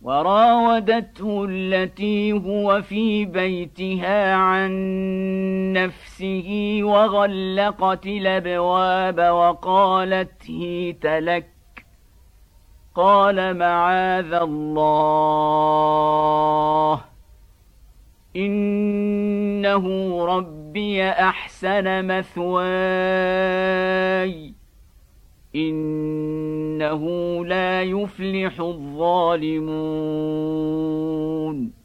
وراودته التي هو في بيتها عن نفسه وغلقت الأبواب وقالت هيت لك قال معاذ الله إنه ربي أحسن مثواي إنه لا يفلح الظالمون